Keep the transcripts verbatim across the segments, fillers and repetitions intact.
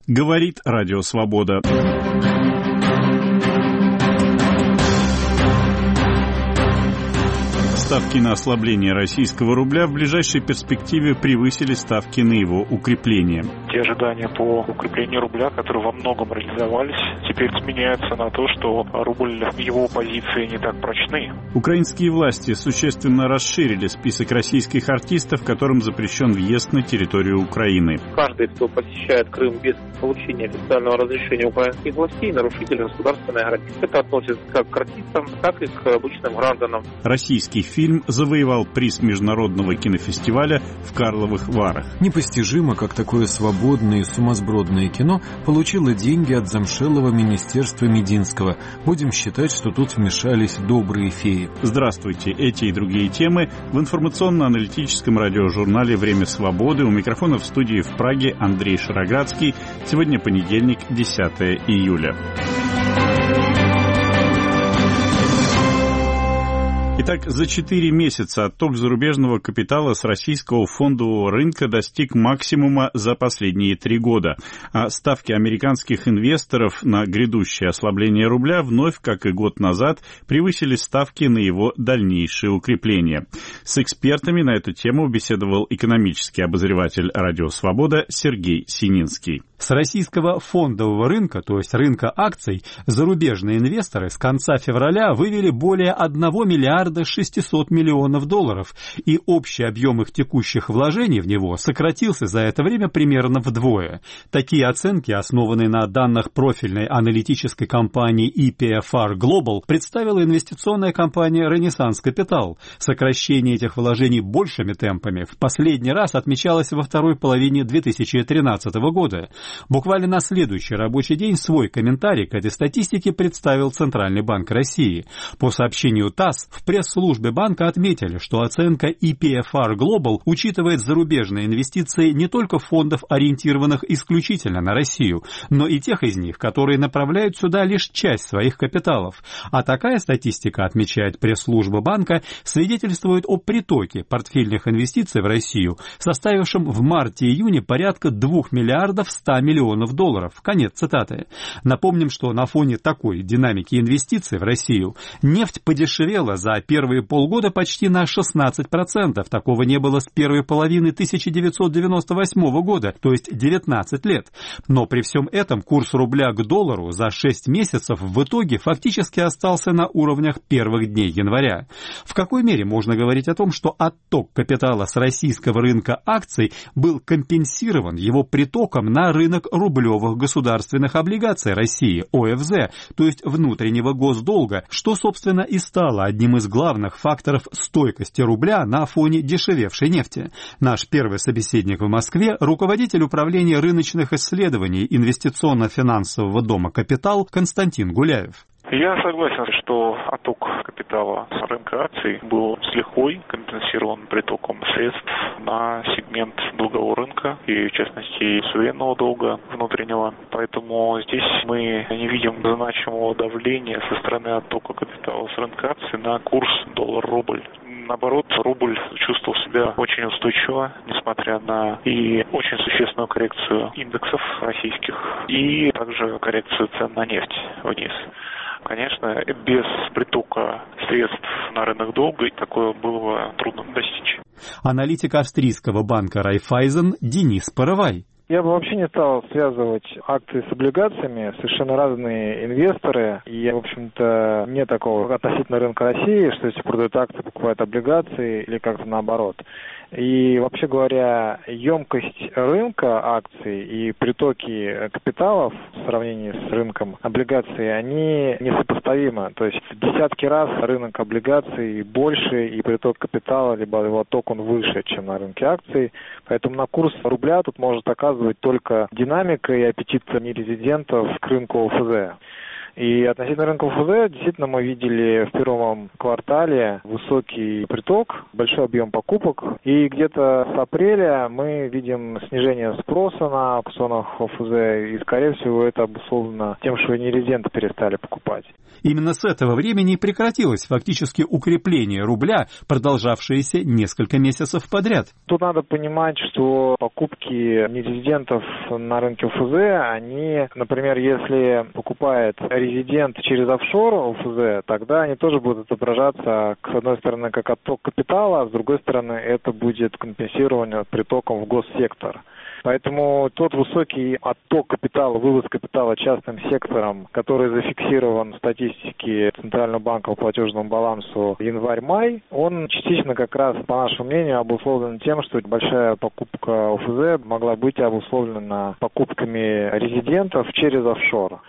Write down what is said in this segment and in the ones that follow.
Говорит Радио Свобода. Ставки на ослабление российского рубля в ближайшей перспективе превысили ставки на его укрепление. Те ожидания по укреплению рубля, которые во многом реализовались, теперь сменяются на то, что рубль, его позиции не так прочны. Украинские власти существенно расширили список российских артистов, которым запрещен въезд на территорию Украины. Каждый, кто посещает Крым без получения официального разрешения украинских властей, нарушитель государственной границы. Это относится как к артистам, так и к обычным гражданам. Российский фильм завоевал приз международного кинофестиваля в Карловых Варах. Непостижимо, как такое свободное и сумасбродное кино получило деньги от замшелого министерства Мединского. Будем считать, что тут вмешались добрые феи. Здравствуйте. Эти и другие темы в информационно-аналитическом радиожурнале «Время свободы». У микрофона в студии в Праге Андрей Шароградский. Сегодня понедельник, десятое июля. Итак, за четыре месяца отток зарубежного капитала с российского фондового рынка достиг максимума за последние три года, а ставки американских инвесторов на грядущее ослабление рубля вновь, как и год назад, превысили ставки на его дальнейшее укрепление. С экспертами на эту тему беседовал экономический обозреватель «Радио Свобода» Сергей Сининский. С российского фондового рынка, то есть рынка акций, зарубежные инвесторы с конца февраля вывели более одного миллиарда шестисот миллионов долларов, и общий объем их текущих вложений в него сократился за это время примерно вдвое. Такие оценки, основанные на данных профильной аналитической компании и пи эф ар Global, представила инвестиционная компания Renaissance Capital. Сокращение этих вложений большими темпами в последний раз отмечалось во второй половине две тысячи тринадцатого года. Буквально на следующий рабочий день свой комментарий к этой статистике представил Центральный банк России. По сообщению ТАСС, в пресс-службе банка отметили, что оценка и пи эф ар Global учитывает зарубежные инвестиции не только фондов, ориентированных исключительно на Россию, но и тех из них, которые направляют сюда лишь часть своих капиталов. А такая статистика, отмечает пресс-служба банка, свидетельствует о притоке портфельных инвестиций в Россию, составившем в марте-июне порядка двух миллиардов ста миллионов долларов. Конец цитаты. Напомним, что на фоне такой динамики инвестиций в Россию нефть подешевела за первые полгода почти на шестнадцать процентов. Такого не было с первой половины тысяча девятьсот девяносто восьмого года, то есть девятнадцать лет. Но при всем этом курс рубля к доллару за шесть месяцев в итоге фактически остался на уровнях первых дней января. В какой мере можно говорить о том, что отток капитала с российского рынка акций был компенсирован его притоком на рынок рублевых государственных облигаций России, о эф зэ, то есть внутреннего госдолга, что, собственно, и стало одним из главных факторов стойкости рубля на фоне дешевевшей нефти. Наш первый собеседник в Москве – руководитель управления рыночных исследований инвестиционно-финансового дома «Капитал» Константин Гуляев. Я согласен, что отток капитала с рынка акций был с лихвой компенсирован притоком средств на сегмент долгового рынка и, в частности, суверенного долга внутреннего. Поэтому здесь мы не видим значимого давления со стороны оттока капитала с рынка акций на курс доллар-рубль. Наоборот, рубль чувствовал себя очень устойчиво, несмотря на и очень существенную коррекцию индексов российских, и также коррекцию цен на нефть вниз. Конечно, без притока средств на рынок долга такое было бы трудно достичь. Аналитик австрийского банка Райффайзен Денис Паровай. Я бы вообще не стал связывать акции с облигациями. Совершенно разные инвесторы. И, в общем-то, нет такого относительно рынка России, что если продают акции, покупают облигации или как-то наоборот. И, вообще говоря, емкость рынка акций и притоки капиталов в сравнении с рынком облигаций, они несопоставимы. То есть в десятки раз рынок облигаций больше и приток капитала, либо его отток, он выше, чем на рынке акций. Поэтому на курс рубля тут может оказывать только динамика и аппетит нерезидентов к рынку о эф зэ. И относительно рынка ОФЗ, действительно, мы видели в первом квартале высокий приток, большой объем покупок. И где-то с апреля мы видим снижение спроса на аукционах ОФЗ. И, скорее всего, это обусловлено тем, что нерезиденты перестали покупать. Именно с этого времени прекратилось фактически укрепление рубля, продолжавшееся несколько месяцев подряд. Тут надо понимать, что покупки нерезидентов на рынке ОФЗ, они, например, если покупает резидент через офшор ОФЗ, тогда они тоже будут отображаться, с одной стороны, как отток капитала, а с другой стороны, это будет компенсирование притоком в госсектор. Поэтому тот высокий отток капитала, вывоз капитала частным сектором, который зафиксирован в статистике Центрального банка по платежному балансу январь-май, он частично как раз, по нашему мнению, обусловлен тем, что большая покупка ОФЗ могла быть обусловлена покупками резидентов через офшор.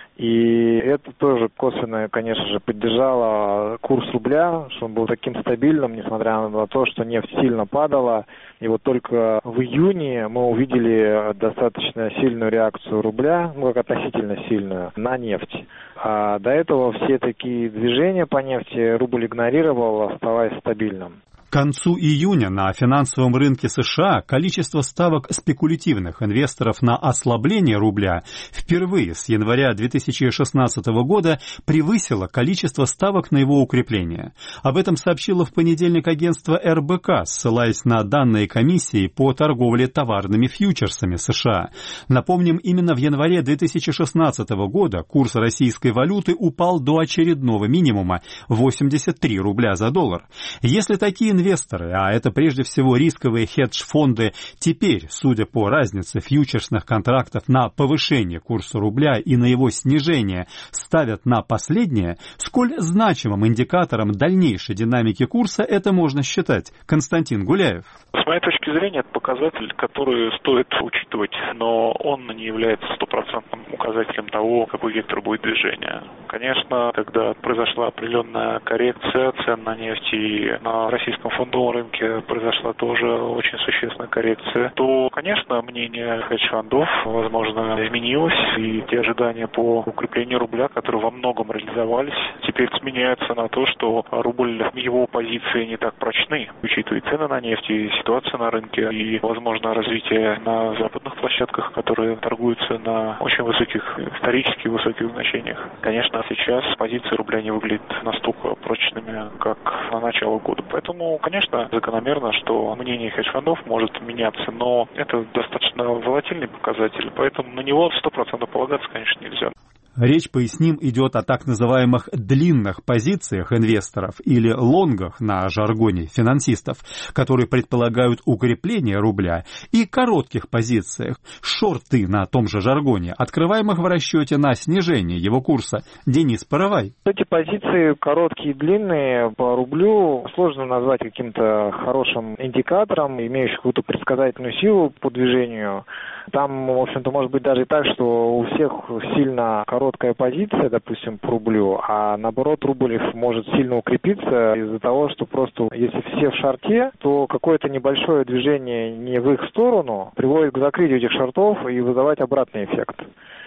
И это тоже косвенно, конечно же, поддержало курс рубля, что он был таким стабильным, несмотря на то, что нефть сильно падала. И вот только в июне мы увидели достаточно сильную реакцию рубля, ну как относительно сильную, на нефть. А до этого все такие движения по нефти рубль игнорировал, оставаясь стабильным. К концу июня на финансовом рынке США количество ставок спекулятивных инвесторов на ослабление рубля впервые с января две тысячи шестнадцатого года превысило количество ставок на его укрепление.Об этом сообщило в понедельник агентство эр бэ ка, ссылаясь на данные комиссии по торговле товарными фьючерсами США. Напомним, именно в январе две тысячи шестнадцатого года курс российской валюты упал до очередного минимума – восемьдесят три рубля за доллар. Если такие инвесторы Инвесторы, а это прежде всего рисковые хедж-фонды, теперь, судя по разнице фьючерсных контрактов на повышение курса рубля и на его снижение, ставят на последнее, сколь значимым индикатором дальнейшей динамики курса это можно считать? Константин Гуляев. С моей точки зрения, это показатель, который стоит учитывать, но он не является стопроцентным указателем того, какой вектор будет движения. Конечно, когда произошла определенная коррекция цен на нефть и на российском фондовом рынке произошла тоже очень существенная коррекция, то, конечно, мнение хедж-фондов, возможно, изменилось, и те ожидания по укреплению рубля, которые во многом реализовались, теперь сменяются на то, что рубль, его позиции не так прочны, учитывая цены на нефть и ситуацию на рынке, и, возможно, развитие на западных площадках, которые торгуются на очень высоких, исторически высоких значениях. Конечно, сейчас позиции рубля не выглядят настолько прочными, как на начало года. Поэтому, конечно, закономерно, что мнение хедж-фондов может меняться, но это достаточно волатильный показатель, поэтому на него сто процентов полагаться, конечно, нельзя. Речь, поясним, идет о так называемых длинных позициях инвесторов или лонгах на жаргоне финансистов, которые предполагают укрепление рубля, и коротких позициях, шорты на том же жаргоне, открываемых в расчете на снижение его курса. Денис Паровай. Эти позиции короткие и длинные по рублю сложно назвать каким-то хорошим индикатором, имеющим какую-то предсказательную силу по движению. Там, в общем-то, может быть даже и так, что у всех сильно короткая позиция, допустим, по рублю, а наоборот рубль может сильно укрепиться из-за того, что просто если все в шорте, то какое-то небольшое движение не в их сторону приводит к закрытию этих шортов и вызывать обратный эффект.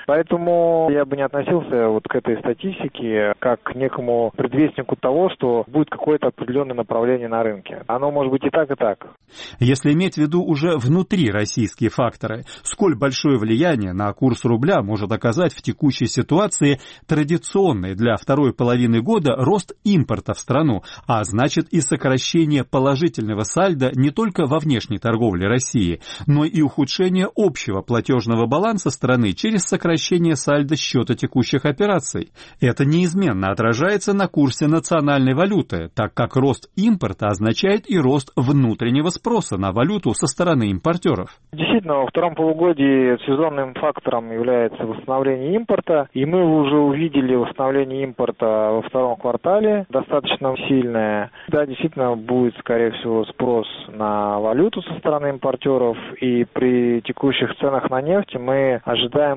Поэтому я бы не относился вот к этой статистике как к некому предвестнику того, что будет какое-то определенное направление на рынке. Оно может быть и так, и так. Если иметь в виду уже внутри российские факторы, сколь большое влияние на курс рубля может оказать в текущей ситуации традиционный для второй половины года рост импорта в страну, а значит и сокращение положительного сальдо не только во внешней торговле России, но и ухудшение общего платежного баланса страны через сокращение сальдо счета текущих операций. Это неизменно отражается на курсе национальной валюты, так как рост импорта означает и рост внутреннего спроса на валюту со стороны импортеров. Действительно, во втором полугодии сезонным фактором является восстановление импорта, и мы уже увидели восстановление импорта во втором квартале, достаточно сильное. Да, действительно, будет, скорее всего, спрос на валюту со стороны импортеров, и при текущих ценах на нефть мы ожидаем увидеть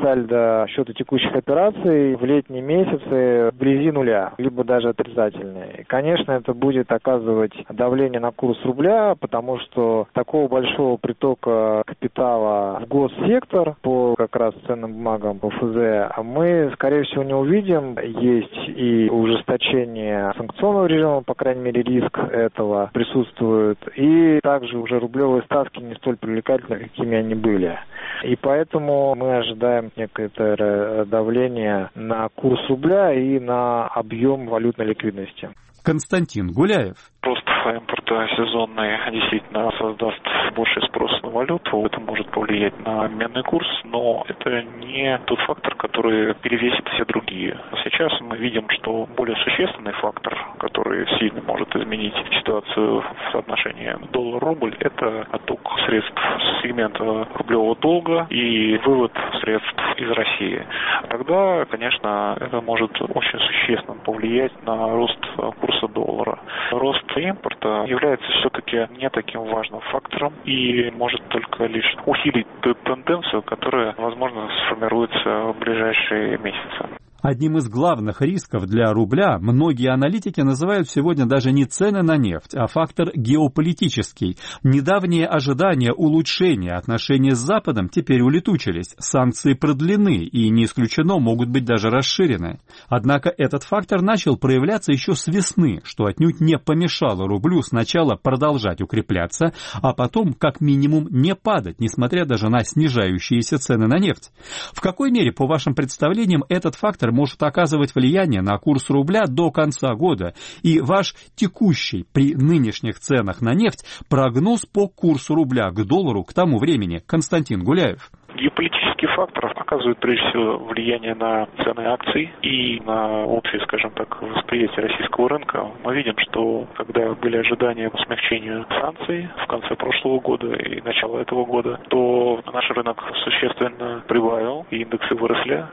сальдо счета текущих операций в летние месяцы вблизи нуля, либо даже отрицательные. И, конечно, это будет оказывать давление на курс рубля, потому что такого большого притока капитала в госсектор по как раз ценным бумагам по эф зэ мы, скорее всего, не увидим. Есть и ужесточение санкционного режима, по крайней мере, риск этого присутствует. И также уже рублевые ставки не столь привлекательны, какими они были. И поэтому мы ожидаем некоторое давление на курс рубля и на объем валютной ликвидности. Константин Гуляев. Рост импорта сезонный действительно создаст больший спрос на валюту. Это может повлиять на обменный курс, но это не тот фактор, который перевесит все другие. Сейчас мы видим, что более существенный фактор, который сильно может изменить ситуацию в соотношении доллар-рубль, это отток средств с сегмента рублевого долга и вывод средств из России. Тогда, конечно, это может очень существенно повлиять на рост курса доллара. Рост импорта является все-таки не таким важным фактором и может только лишь усилить ту тенденцию, которая, возможно, сформируется в ближайшие месяцы. Одним из главных рисков для рубля многие аналитики называют сегодня даже не цены на нефть, а фактор геополитический. Недавние ожидания улучшения отношений с Западом теперь улетучились, санкции продлены и, не исключено, могут быть даже расширены. Однако этот фактор начал проявляться еще с весны, что отнюдь не помешало рублю сначала продолжать укрепляться, а потом, как минимум, не падать, несмотря даже на снижающиеся цены на нефть. В какой мере, по вашим представлениям, этот фактор может оказывать влияние на курс рубля до конца года? И ваш текущий при нынешних ценах на нефть прогноз по курсу рубля к доллару к тому времени? Константин Гуляев. Геополитический фактор оказывает прежде всего влияние на цены акций и на общее, скажем так, восприятие российского рынка. Мы видим, что когда были ожидания по смягчению санкций в конце прошлого года и начала этого года, то наш рынок существенно прибавил, и индексы выросли.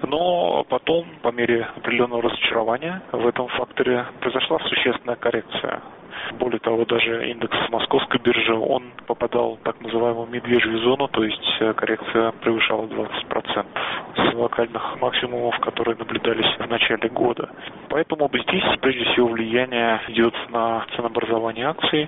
Но потом, по мере определенного разочарования в этом факторе, произошла существенная коррекция. Более того, даже индекс московской биржи, он попадал в так называемую медвежью зону, то есть коррекция превышала двадцать процентов с локальных максимумов, которые наблюдались в начале года. Поэтому здесь, прежде всего, влияние идет на ценообразование акций.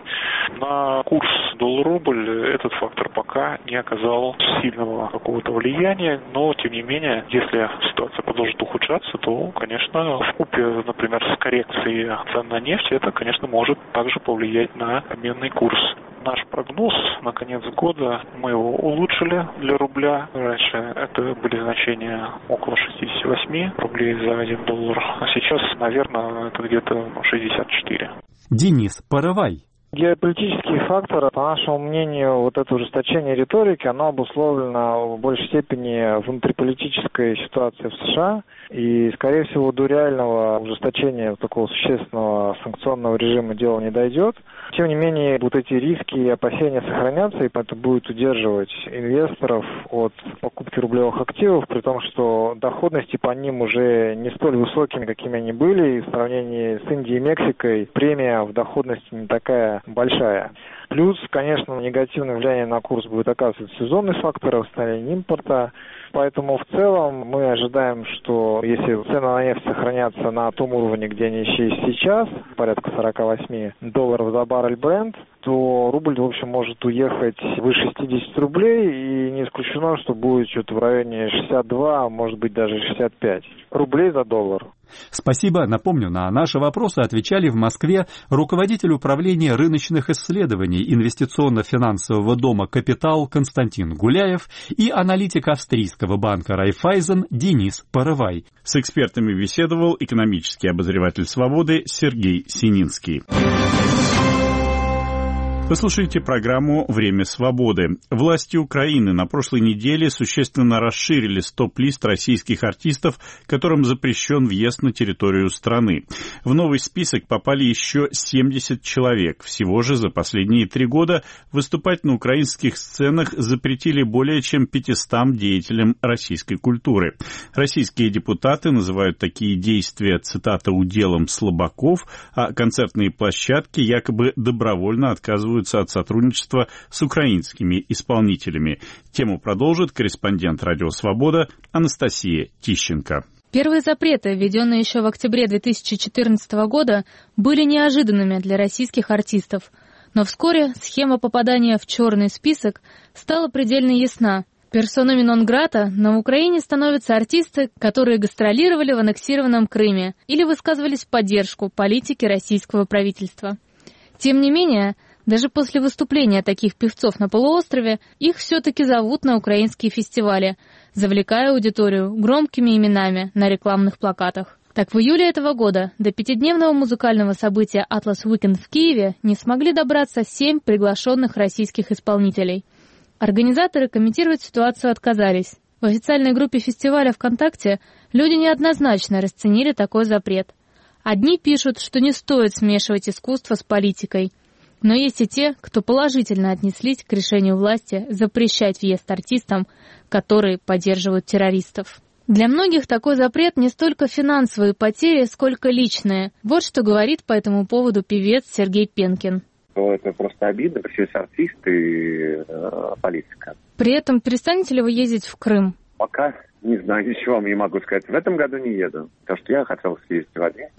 На курс доллар-рубль этот фактор пока не оказал сильного какого-то влияния, но, тем не менее, если ситуация продолжит ухудшаться, то, конечно, вкупе, например, с коррекцией цен на нефть, это, конечно, может также повлиять на обменный курс. Наш прогноз на конец года, мы его улучшили для рубля. Раньше это были значения около шестьдесят восемь рублей за один доллар, а сейчас, наверное, это где-то шестьдесят четыре. Денис Паровай. Геополитический фактор, по нашему мнению, вот это ужесточение риторики, оно обусловлено в большей степени внутриполитической ситуацией в США. И, скорее всего, до реального ужесточения такого существенного санкционного режима дело не дойдет. Тем не менее, вот эти риски и опасения сохранятся, и это будет удерживать инвесторов от покупки рублевых активов, при том, что доходности по ним уже не столь высокими, какими они были, и в сравнении с Индией и Мексикой премия в доходности не такая большая. Плюс, конечно, негативное влияние на курс будет оказывать сезонный фактор, восстановление импорта. Поэтому в целом мы ожидаем, что если цены на нефть сохранятся на том уровне, где они еще есть сейчас, порядка сорок восемь долларов за баррель Brent, то рубль, в общем, может уехать выше шестьдесят рублей, и не исключено, что будет что-то в районе шестьдесят два, а может быть даже шестьдесят пять рублей за доллар. Спасибо. Напомню, на наши вопросы отвечали в Москве руководитель управления рыночных исследований инвестиционно-финансового дома «Капитал» Константин Гуляев и аналитик австрийского банка «Райффайзен» Денис Паровай. С экспертами беседовал экономический обозреватель «Свободы» Сергей Сининский. Вы слушаете программу «Время свободы». Власти Украины на прошлой неделе существенно расширили стоп-лист российских артистов, которым запрещен въезд на территорию страны. В новый список попали еще семьдесят человек. Всего же за последние три года выступать на украинских сценах запретили более чем пятистам деятелям российской культуры. Российские депутаты называют такие действия, цитата, «уделом слабаков», а концертные площадки якобы добровольно отказывают отказываются от сотрудничества с украинскими исполнителями. Тему продолжит корреспондент «Радио Свобода» Анастасия Тищенко. Первые запреты, введенные еще в октябре две тысячи четырнадцатого года, были неожиданными для российских артистов. Но вскоре схема попадания в черный список стала предельно ясна. Персонами нон-грата на Украине становятся артисты, которые гастролировали в аннексированном Крыме или высказывались в поддержку политики российского правительства. Тем не менее, даже после выступления таких певцов на полуострове, их все-таки зовут на украинские фестивали, завлекая аудиторию громкими именами на рекламных плакатах. Так, в июле этого года до пятидневного музыкального события «Атлас Уикенд» в Киеве не смогли добраться семь приглашенных российских исполнителей. Организаторы комментировать ситуацию отказались. В официальной группе фестиваля ВКонтакте люди неоднозначно расценили такой запрет. Одни пишут, что не стоит смешивать искусство с политикой. Но есть и те, кто положительно отнеслись к решению власти запрещать въезд артистам, которые поддерживают террористов. Для многих такой запрет не столько финансовые потери, сколько личные. Вот что говорит по этому поводу певец Сергей Пенкин. Это просто обидно, причем артист и э, политика. При этом перестанете ли вы ездить в Крым? Пока не знаю, ничего вам не могу сказать. В этом году не еду, потому что я хотел съездить в один.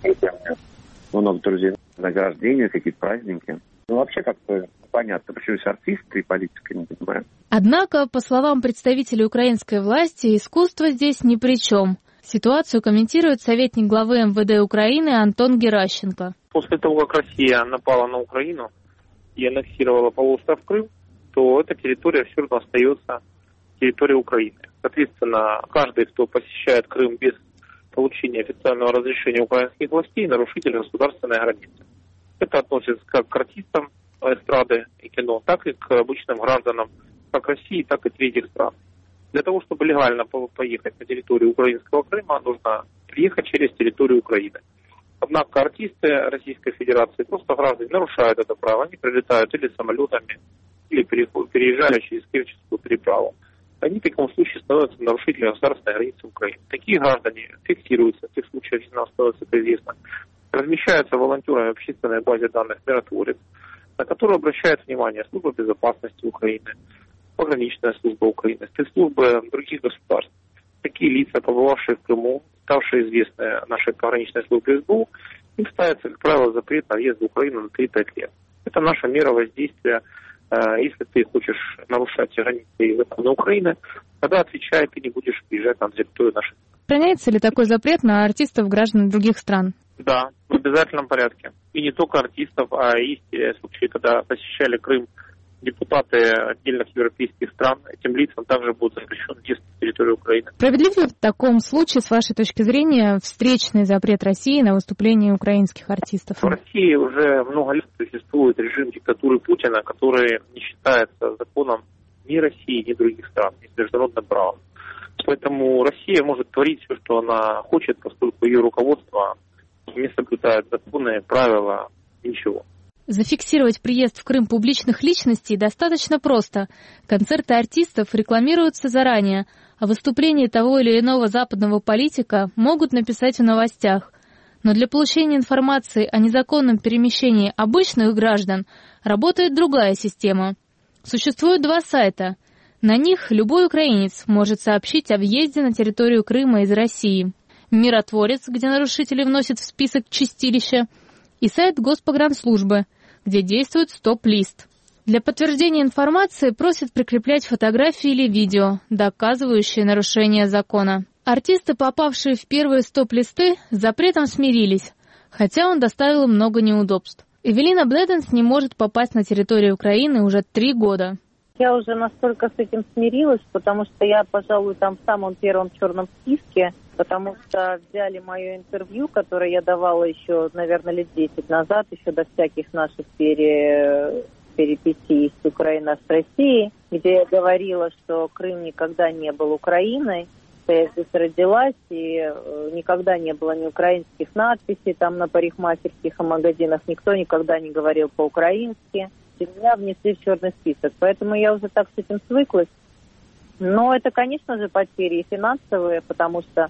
Много друзей на день рождения, какие-то праздники. Ну, вообще как-то понятно, почему есть артисты и политика, не понимаю. Однако, по словам представителей украинской власти, искусство здесь ни при чем. Ситуацию комментирует советник главы эм вэ дэ Украины Антон Геращенко. После того, как Россия напала на Украину и аннексировала полуостров Крым, то эта территория все равно остается территорией Украины. Соответственно, каждый, кто посещает Крым без получения официального разрешения украинских властей, нарушитель государственной границы. Это относится как к артистам эстрады и кино, так и к обычным гражданам как России, так и третьих стран. Для того, чтобы легально поехать на территорию украинского Крыма, нужно приехать через территорию Украины. Однако артисты Российской Федерации, просто граждане, нарушают это право. Они прилетают или самолетами, или переезжают через Керченскую переправу. Они в таком случае становятся нарушителями государственной границы Украины. Такие граждане фиксируются, в тех случаях, если нам становится это известно, размещаются волонтерами в общественной базе данных «Миротворец», на которую обращает внимание Служба безопасности Украины, пограничная служба Украины, спецслужбы других государств. Такие лица, побывавшие в Крыму, ставшие известны нашей пограничной службе эс бэ у, им ставится, как правило, запрет на въезд в Украину на три-пять лет. Это наша мера воздействия. Если ты хочешь нарушать границы на Украине, тогда отвечай, ты не будешь приезжать на территорию нашей. Сохраняется ли такой запрет на артистов граждан других стран? Да, в обязательном порядке. И не только артистов, а и есть случаи, когда посещали Крым депутаты отдельных европейских стран, этим лицам также будет запрещен въезд на территорию Украины. Справедлив ли в таком случае, с вашей точки зрения, встречный запрет России на выступление украинских артистов? В России уже много лет существует режим диктатуры Путина, который не считается законом ни России, ни других стран, ни с международным правом. Поэтому Россия может творить все, что она хочет, поскольку ее руководство не соблюдает законы, правила, ничего. Зафиксировать приезд в Крым публичных личностей достаточно просто. Концерты артистов рекламируются заранее, а выступление того или иного западного политика могут написать в новостях. Но для получения информации о незаконном перемещении обычных граждан работает другая система. Существует два сайта. На них любой украинец может сообщить о въезде на территорию Крыма из России. «Миротворец», где нарушители вносят в список чистилища, и сайт Госпогранслужбы, где действует стоп-лист. Для подтверждения информации просят прикреплять фотографии или видео, доказывающие нарушение закона. Артисты, попавшие в первые стоп-листы, с запретом смирились, хотя он доставил много неудобств. Эвелина Бледенс не может попасть на территорию Украины уже три года. Я уже настолько с этим смирилась, потому что я, пожалуй, там в самом первом черном списке, потому что взяли мое интервью, которое я давала еще, наверное, лет десять назад, еще до всяких наших пере... перипетий с Украиной с Россией, где я говорила, что Крым никогда не был Украиной, что я здесь родилась, и никогда не было ни украинских надписей там на парикмахерских магазинах, никто никогда не говорил по-украински. И меня внесли в черный список, поэтому я уже так с этим свыклась. Но это, конечно же, потери и финансовые, потому что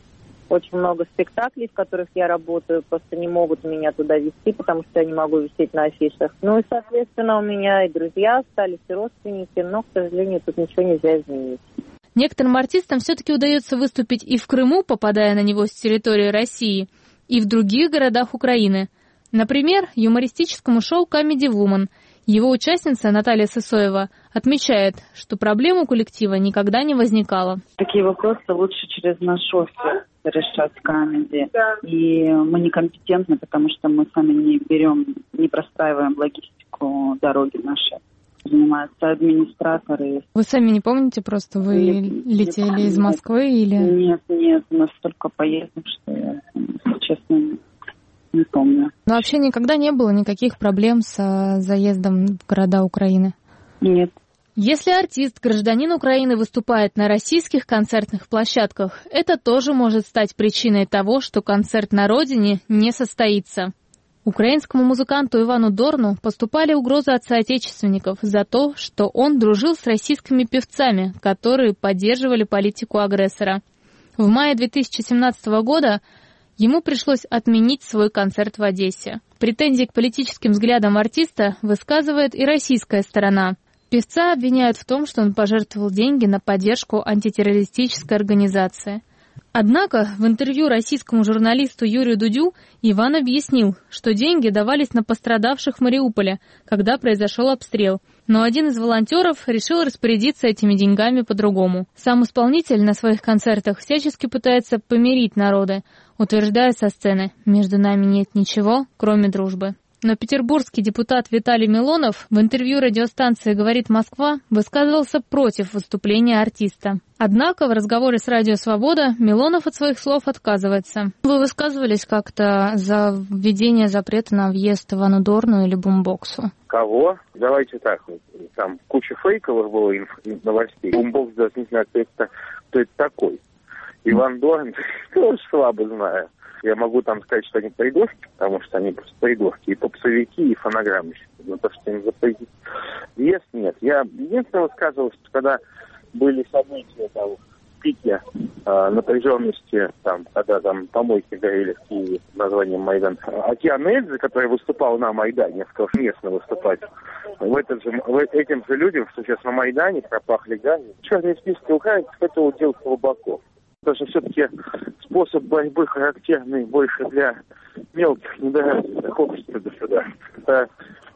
Очень много спектаклей, в которых я работаю, просто не могут меня туда везти, потому что я не могу висеть на афишах. Ну и, соответственно, у меня и друзья остались, и родственники, но, к сожалению, тут ничего нельзя изменить. Некоторым артистам все-таки удается выступить и в Крыму, попадая на него с территории России, и в других городах Украины. Например, юмористическому шоу «Comedy Woman». Его участница Наталья Сысоева отмечает, что проблем у коллектива никогда не возникало. Такие вопросы лучше через наш офис решать Comedy. И мы некомпетентны, потому что мы сами не берем, не простраиваем логистику дороги нашей. Занимаются администраторы. Вы сами не помните, просто вы нет, летели нет, из Москвы или... Нет, нет, у нас столько поездок, что я, если честно, не помню. Но вообще никогда не было никаких проблем с заездом в города Украины? Нет. Если артист, гражданин Украины, выступает на российских концертных площадках, это тоже может стать причиной того, что концерт на родине не состоится. Украинскому музыканту Ивану Дорну поступали угрозы от соотечественников за то, что он дружил с российскими певцами, которые поддерживали политику агрессора. В мае две тысячи семнадцатого года ему пришлось отменить свой концерт в Одессе. Претензии к политическим взглядам артиста высказывает и российская сторона. Певца обвиняют в том, что он пожертвовал деньги на поддержку антитеррористической организации. Однако в интервью российскому журналисту Юрию Дудю Иван объяснил, что деньги давались на пострадавших в Мариуполе, когда произошел обстрел. Но один из волонтеров решил распорядиться этими деньгами по-другому. Сам исполнитель на своих концертах всячески пытается помирить народы, утверждая со сцены: «Между нами нет ничего, кроме дружбы». Но петербургский депутат Виталий Милонов в интервью радиостанции «Говорит Москва» высказывался против выступления артиста. Однако в разговоре с «Радио Свобода» Милонов от своих слов отказывается. Вы высказывались как-то за введение запрета на въезд Ивану Дорну или Бумбоксу? Кого? Давайте так. Там куча фейковых было инф- новостей. Бумбокс даже не знаю, кто это, кто это такой. Иван Дорн тоже слабо знаю. Я могу там сказать, что они придурки, потому что они просто придурки, и попсовики, и фонограммщики. Но то, что им запретить въезд, нет. Я единственное высказывал, что когда были события там в пике э, напряженности, там, когда там помойки горели в Киеве под названием Майдан, Океан Эльзы, который выступал на Майдане, я сказал, местно выступать, в этот же, в, этим же людям, что сейчас на Майдане пропахли гази. Черные списки украинцев, это удел слабаков. Потому что все-таки способ борьбы характерный больше для мелких недоразвитых обществ и государств. Это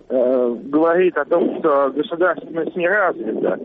э, говорит о том, что государственность не развита.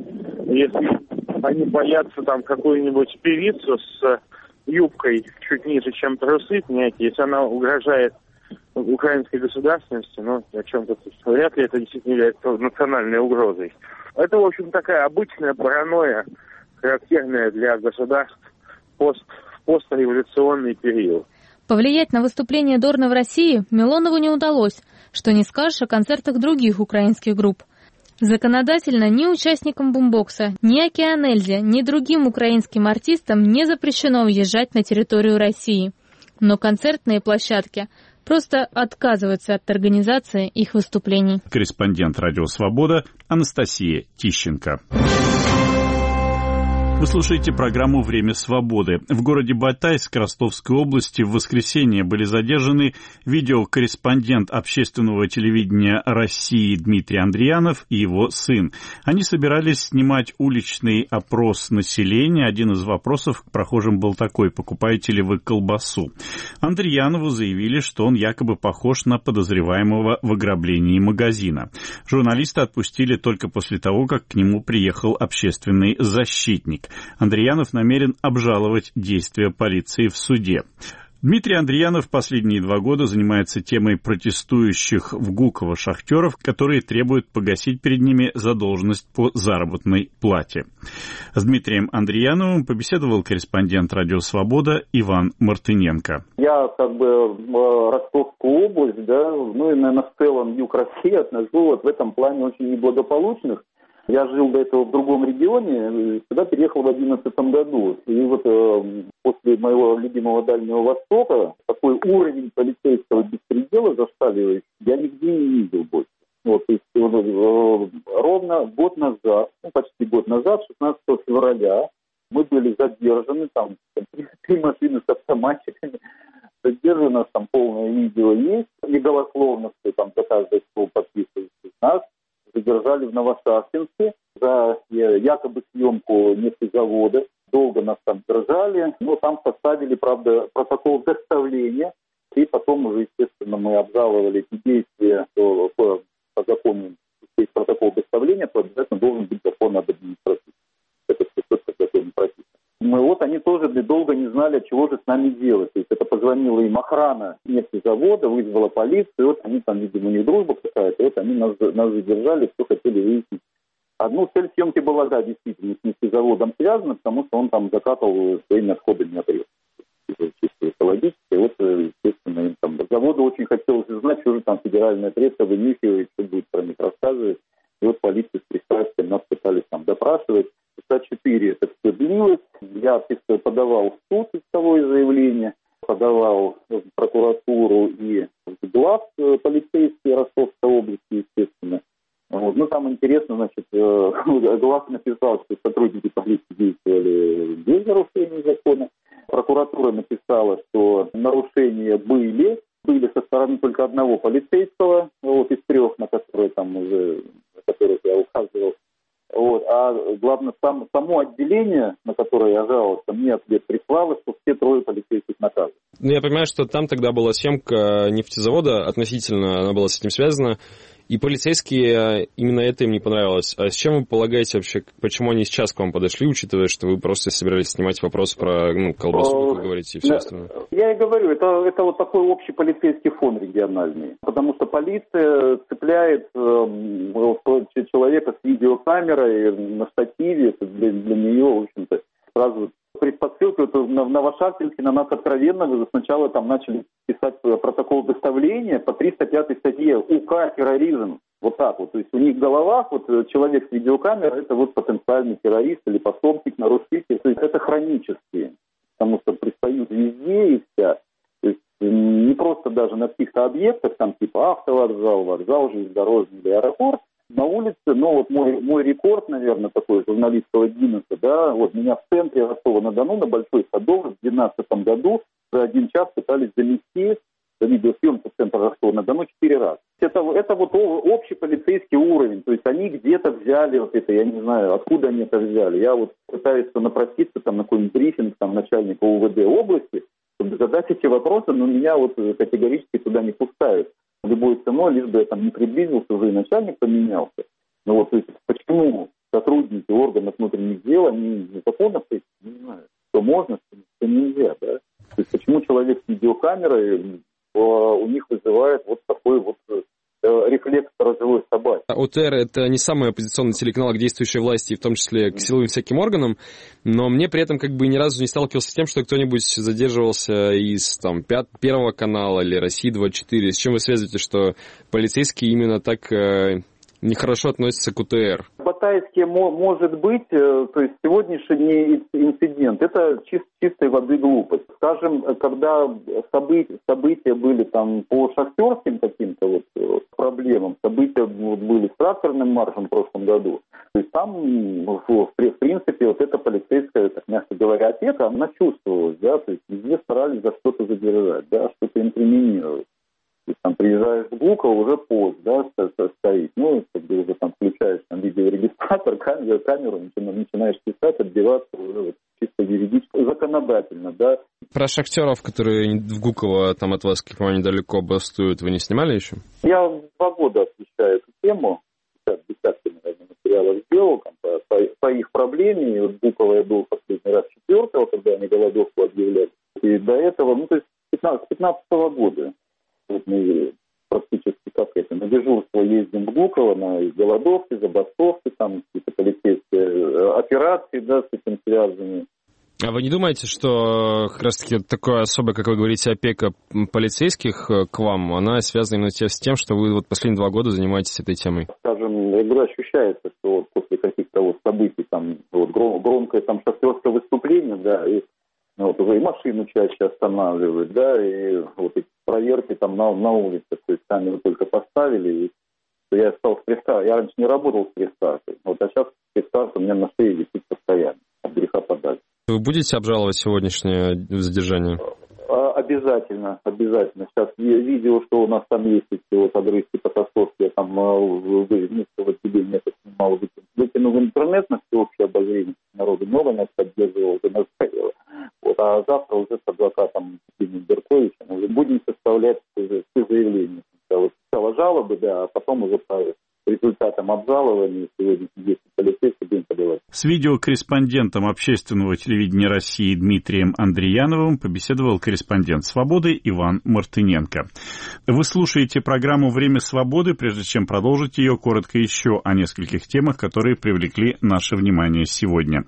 Если они боятся там какую-нибудь певицу с юбкой чуть ниже, чем трусы, понимаете, если она угрожает украинской государственности, ну, о чем-то вряд ли это действительно является национальной угрозой. Это, в общем, такая обычная паранойя, характерная для государств пост, постреволюционный период. Повлиять на выступление Дорна в России Милонову не удалось, что не скажешь о концертах других украинских групп. Законодательно ни участникам бумбокса, ни Океан Эльзе, ни другим украинским артистам не запрещено въезжать на территорию России. Но концертные площадки просто отказываются от организации их выступлений. Корреспондент «Радио Свобода» Анастасия Тищенко. Вы слушаете программу «Время свободы». В городе Батайск Ростовской области в воскресенье были задержаны видеокорреспондент общественного телевидения России Дмитрий Андриянов и его сын. Они собирались снимать уличный опрос населения. Один из вопросов к прохожим был такой: покупаете ли вы колбасу? Андриянову заявили, что он якобы похож на подозреваемого в ограблении магазина. Журналиста отпустили только после того, как к нему приехал общественный защитник. Андриянов намерен обжаловать действия полиции в суде. Дмитрий Андриянов последние два года занимается темой протестующих в Гуково шахтеров, которые требуют погасить перед ними задолженность по заработной плате. С Дмитрием Андриановым побеседовал корреспондент «Радио Свобода» Иван Мартыненко. Я как бы Ростовскую область, да, ну и, наверное, в целом юг России отношу вот в этом плане очень неблагополучных. Я жил до этого в другом регионе, сюда переехал в две тысячи одиннадцатом году. И вот э, после моего любимого Дальнего Востока такой уровень полицейского беспредела зашкаливающий я нигде не видел больше. Вот, то есть э, э, ровно год назад, ну почти год назад, шестнадцатого февраля, мы были задержаны, там три машины с автоматчиками. Задержано, у нас там полное видео есть, и голословно, что там за каждое слово подписывается. Нас задержали в Новошахтинске за якобы съемку нефтезавода. Долго нас там держали, но там составили, правда, протокол доставления. И потом уже, естественно, мы обжаловали эти действия, что по, по закону есть протокол доставления, то обязательно должен быть закон об администрации. Это все четко в законе прописано. Мы вот они тоже долго не знали, чего же с нами делать. То есть это позвонила им охрана нефтезавода, вызвала полицию, и вот они там, видимо, у них дружба какая-то, вот они нас, нас задержали, все хотели выяснить. Одну цель съемки была, да, действительно, с нефтезаводом связана, потому что он там закатывал своими отходами отрез. Чисто экологически. Вот, естественно, им там заводу очень хотелось узнать, что же там федеральная пресса вынюхивает, что будет про них рассказывать. И вот полиция с пристрастием нас пытались там допрашивать. Часа четыре это все длилось. Я подавал в суд исковое заявление, подавал в прокуратуру и в глав полицейские Ростовской области, естественно. Вот. Ну, там интересно, значит, глав написал, что сотрудники полиции действовали без нарушения закона. Прокуратура написала, что нарушения были, были со стороны только одного полицейского, вот, из трех, на которые там уже, на которых я указывал. Вот. А главное, сам, само отделение, на которое я жаловался, мне ответ прислало, что все трое полицейских наказаны. Ну, я понимаю, что там тогда была съемка нефтезавода, относительно она была с этим связана, и полицейские, именно это им не понравилось. А с чем вы полагаете вообще, почему они сейчас к вам подошли, учитывая, что вы просто собирались снимать вопрос про ну, колбасу, как вы говорите, и все остальное? Я и говорю, это, это вот такой общий полицейский фон региональный. Потому что полиция цепляет э, человека с видеокамерой на штативе, это для, для нее, в общем-то, сразу предпосылки. Вот в Новошахтинске на нас откровенно сначала там начали писать протокол доставления по триста пятой статье УК терроризм. Вот так вот. То есть у них в головах вот человек с видеокамерой это вот потенциальный террорист или пособник, нарушитель. То есть это хронические. Потому что пристают везде и вся. То есть не просто даже на каких-то объектах, там типа автовокзал, вокзал, железнодорожный или аэропорт. На улице, ну вот мой, мой рекорд, наверное, такой журналистского Гиннесса, да, вот меня в центре Ростова-на-Дону на Большой Садовой в две тысячи двенадцатом году за один час пытались занести за видеосъемку в центр Ростова-на-Дону четыре раза. Это, это вот общий полицейский уровень, то есть они где-то взяли вот это, я не знаю, откуда они это взяли. Я вот пытаюсь напроситься там на какой-нибудь брифинг там начальника УВД области, чтобы задать эти вопросы, но меня вот категорически туда не пускают. Любой ценой, лишь бы я там не приблизился, уже и начальник поменялся. Ну вот, то есть, почему сотрудники органов внутренних дел, они законов, не знаю, что можно, что нельзя, да? То есть, почему человек с видеокамерой у них вызывает вот такой вот рефлекс сторожевой собаки. ОТР — это не самый оппозиционный телеканал к действующей власти, в том числе к силовым всяким органам, но мне при этом как бы ни разу не сталкивался с тем, что кто-нибудь задерживался из там, пят, Первого канала или России двадцать четыре. С чем вы связываете, что полицейские именно так э, нехорошо относятся к ОТР? Батайске может быть, то есть сегодняшний инцидент, это чист, чистой воды глупость. Скажем, когда события, события были там по шахтерским каким-то вот проблемам, события были с тракторным маршем в прошлом году, то есть там, в, в принципе, вот эта полицейская, так мягко говоря, опека, она чувствовалась, да, то есть везде старались за что-то задержать, да, что-то инкриминировать. То есть там приезжаешь в Гуково, уже пост, да, стоит. Ну, когда уже там включаешь там видеорегистратор, камеру, камеру начинаешь писать, отбиваться уже вот, чисто юридически, законодательно, да. Про шахтеров, которые в Гуково там от вас, как понимаю, недалеко бастуют, вы не снимали еще? Я два года освещаю эту тему. Десятки, наверное, материалов сделал там, по, по, по их проблеме. И вот в Гуково я был последний раз четвертого, когда они голодовку объявляли. И до этого, ну, то есть с пятнадцатого года. Вот мы практически как это, на дежурство ездим в Гуково, на голодовки, забастовки, там какие-то полицейские операции, да, с этим связаны. А вы не думаете, что как раз-таки такое особое, как вы говорите, опека полицейских к вам, она связана именно с тем, что вы вот последние два года занимаетесь этой темой? Скажем, я говорю, ощущается, что вот после каких-то вот событий, там, вот громкое там шахтерское выступление, да, и вот уже и машину чаще останавливают, да, и вот эти проверки там на, на улице, то есть камеры только поставили, и я стал с пресс-картой, я раньше не работал с пресс-картой, вот, а сейчас пресс-карта у меня на шее висит постоянно, от греха подальше. Вы будете обжаловать сегодняшнее задержание? Обязательно, обязательно. Сейчас видео, что у нас там есть, эти вот огрызки потасовки, я там ну, вот тебе не снимал, выкину в интернет на всеобщее обозрение народу, много нас поддерживало, нас хотело. Вот, а завтра уже с адвокатом Евгением Берковичем уже будем составлять все заявления. Сначала жалобы, да, а потом уже по результатам обжалования сегодня есть полицейский будем подавать. С видеокорреспондентом общественного телевидения России Дмитрием Андрияновым побеседовал корреспондент «Свободы» Иван Мартыненко. Вы слушаете программу «Время свободы». Прежде чем продолжить ее, коротко еще о нескольких темах, которые привлекли наше внимание сегодня.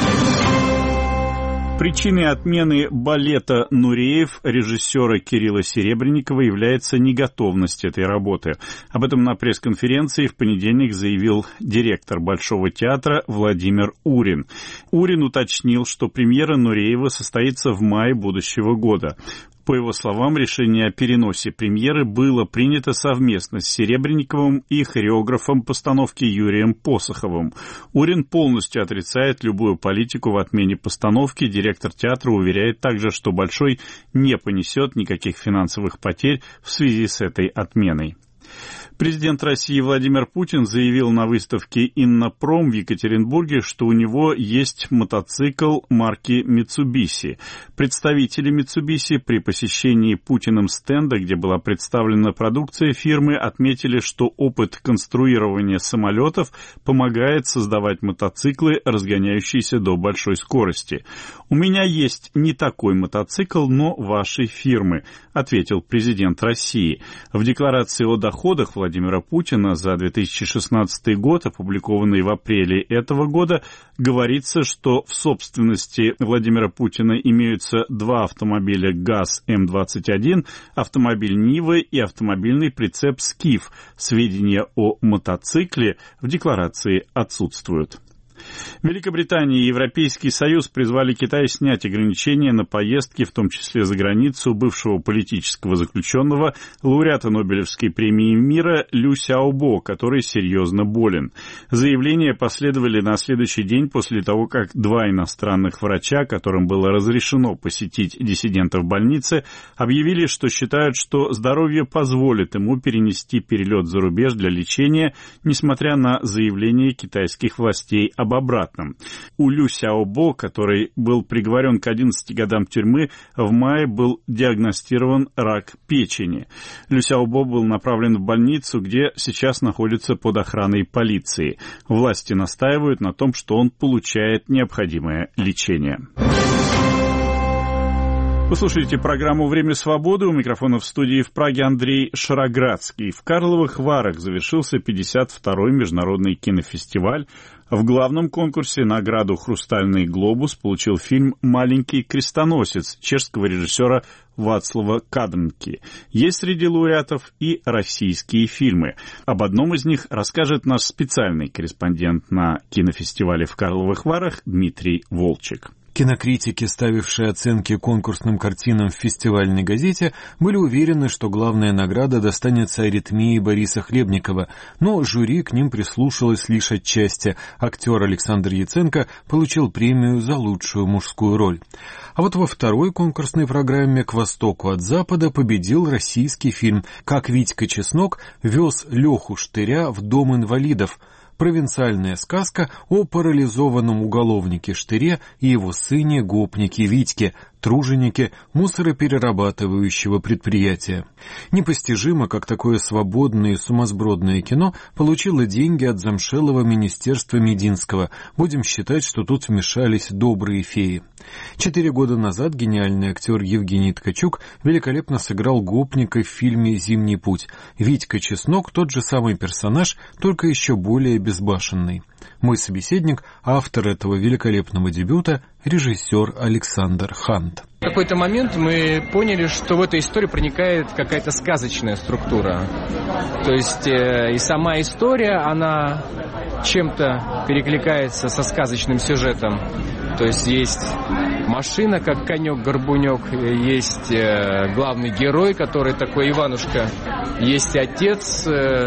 Причиной отмены балета «Нуреев» режиссера Кирилла Серебренникова является неготовность этой работы. Об этом на пресс-конференции в понедельник заявил директор Большого театра Владимир Урин. Урин уточнил, что премьера «Нуреева» состоится в мае будущего года. По его словам, решение о переносе премьеры было принято совместно с Серебренниковым и хореографом постановки Юрием Посоховым. Урин полностью отрицает любую политику в отмене постановки. Директор театра уверяет также, что Большой не понесет никаких финансовых потерь в связи с этой отменой. Президент России Владимир Путин заявил на выставке «Иннопром» в Екатеринбурге, что у него есть мотоцикл марки Mitsubishi. Представители Mitsubishi при посещении Путиным стенда, где была представлена продукция фирмы, отметили, что опыт конструирования самолетов помогает создавать мотоциклы, разгоняющиеся до большой скорости. «У меня есть не такой мотоцикл, но вашей фирмы», ответил президент России. В декларации о доходах Владимира Путина за две тысячи шестнадцатый год, опубликованной в апреле этого года, говорится, что в собственности Владимира Путина имеются два автомобиля ГАЗ М двадцать один, автомобиль Нива и автомобильный прицеп Скиф. Сведения о мотоцикле в декларации отсутствуют. Великобритания и Европейский Союз призвали Китай снять ограничения на поездки, в том числе за границу, бывшего политического заключенного, лауреата Нобелевской премии мира Лю Сяобо, который серьезно болен. Заявления последовали на следующий день после того, как два иностранных врача, которым было разрешено посетить диссидента в больнице, объявили, что считают, что здоровье позволит ему перенести перелет за рубеж для лечения, несмотря на заявления китайских властей об обратном. У Лю Сяобо, который был приговорен к одиннадцати годам тюрьмы, в мае был диагностирован рак печени. Лю Сяобо был направлен в больницу, где сейчас находится под охраной полиции. Власти настаивают на том, что он получает необходимое лечение. Вы слушаете программу «Время свободы». У микрофона в студии в Праге Андрей Шароградский. В Карловых Варах завершился пятьдесят второй международный кинофестиваль. В главном конкурсе награду «Хрустальный глобус» получил фильм «Маленький крестоносец» чешского режиссера Вацлава Каденки. Есть среди лауреатов и российские фильмы. Об одном из них расскажет наш специальный корреспондент на кинофестивале в Карловых Варах Дмитрий Волчек. Кинокритики, ставившие оценки конкурсным картинам в фестивальной газете, были уверены, что главная награда достанется «Аритмии» Бориса Хлебникова, но жюри к ним прислушалось лишь отчасти. Актер Александр Яценко получил премию за лучшую мужскую роль. А вот во второй конкурсной программе «К востоку от запада» победил российский фильм «Как Витька Чеснок вез Леху Штыря в дом инвалидов». Провинциальная сказка о парализованном уголовнике Штыре и его сыне-гопнике Витьке, труженике мусороперерабатывающего предприятия. Непостижимо, как такое свободное и сумасбродное кино получило деньги от замшелого министерства Мединского. Будем считать, что тут вмешались добрые феи. Четыре года назад гениальный актер Евгений Ткачук великолепно сыграл гопника в фильме «Зимний путь». Витька Чеснок — тот же самый персонаж, только еще более безбашенный. Мой собеседник, автор этого великолепного дебюта, режиссер Александр Хант. В какой-то момент мы поняли, что в эту историю проникает какая-то сказочная структура. То есть э, и сама история, она чем-то перекликается со сказочным сюжетом. То есть есть машина, как конек-горбунек, есть э, главный герой, который такой Иванушка, есть отец, э,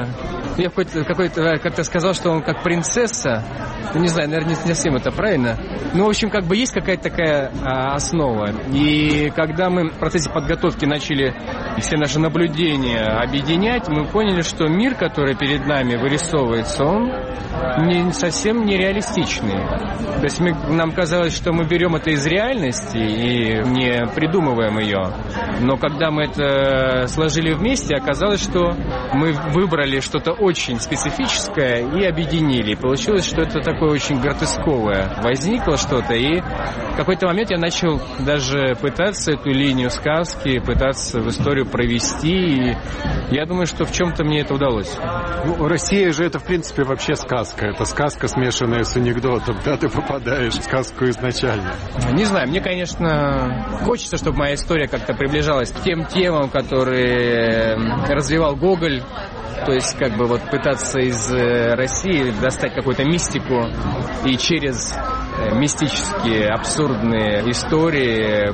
Я какой-то, какой-то, как-то сказал, что он как принцесса. Ну, не знаю, наверное, не совсем это правильно. Ну, в общем, как бы есть какая-то такая а, основа. И когда мы в процессе подготовки начали все наши наблюдения объединять, мы поняли, что мир, который перед нами вырисовывается, он не, совсем нереалистичный. То есть мы, нам казалось, что мы берем это из реальности и не придумываем ее. Но когда мы это сложили вместе, оказалось, что мы выбрали что-то очень специфическое и объединили. Получилось, что это такое очень гротесковое. Возникло что-то, и в какой-то момент я начал даже пытаться эту линию сказки, пытаться в историю провести. И я думаю, что в чем-то мне это удалось. Ну, Россия же это, в принципе, вообще сказка. Это сказка, смешанная с анекдотом. Да, ты попадаешь в сказку изначально. Не знаю, мне, конечно, хочется, чтобы моя история как-то приближалась к тем темам, которые развивал Гоголь. То есть, как бы, вот пытаться из России достать какую-то мистику и через мистические, абсурдные истории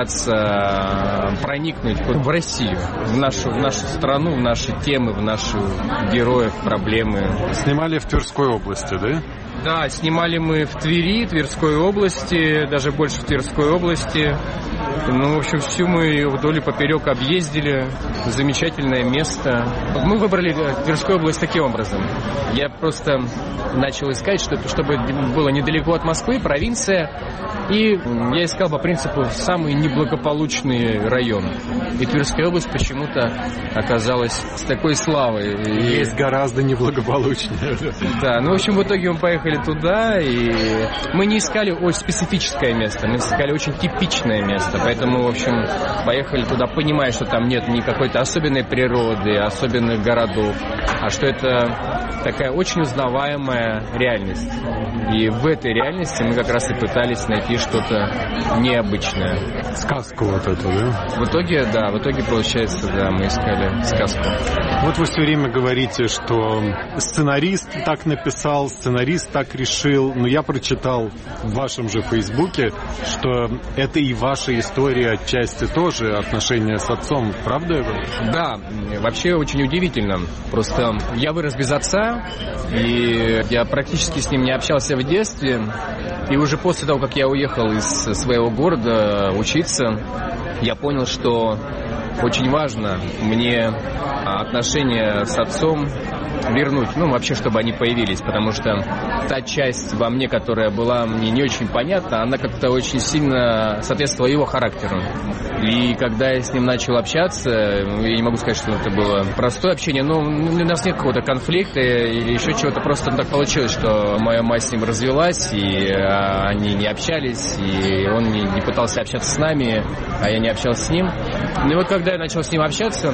попытаться проникнуть в Россию, в нашу, в нашу страну, в наши темы, в наши героев, проблемы. Снимали в Тверской области, да? Да, снимали мы в Твери, Тверской области, даже больше в Тверской области. Ну, в общем, всю мы ее вдоль и поперек объездили. Замечательное место. Мы выбрали Тверскую область таким образом. Я просто начал искать, чтобы, чтобы было недалеко от Москвы, провинция. И я искал по принципу самый неблагополучный район. И Тверская область почему-то оказалась с такой славой. Есть гораздо неблагополучнее. Да, ну, в общем, в итоге мы поехали туда, и мы не искали очень специфическое место, мы искали очень типичное место. Поэтому, в общем, поехали туда, понимая, что там нет ни какой-то особенной природы, особенных городов, а что это такая очень узнаваемая реальность. И в этой реальности мы как раз и пытались найти что-то необычное. Сказку вот эту, да? В итоге, да, в итоге, получается, да, мы искали сказку. Вот вы все время говорите, что сценарист так написал, сценарист так решил, но я прочитал в вашем же Фейсбуке, что это и ваша история отчасти тоже, отношения с отцом, правда это? Да, вообще очень удивительно. Просто я вырос без отца, и я практически с ним не общался в детстве. И уже после того, как я уехал из своего города учиться, я понял, что очень важно мне отношения с отцом вернуть, ну, вообще, чтобы они появились, потому что та часть во мне, которая была мне не очень понятна, она как-то очень сильно соответствовала его характеру. И когда я с ним начал общаться, я не могу сказать, что это было простое общение, но у нас нет какого-то конфликта или еще чего-то, просто так получилось, что моя мать с ним развелась, и они не общались, и он не, не пытался общаться с нами, а я не общался с ним. И вот когда я начал с ним общаться,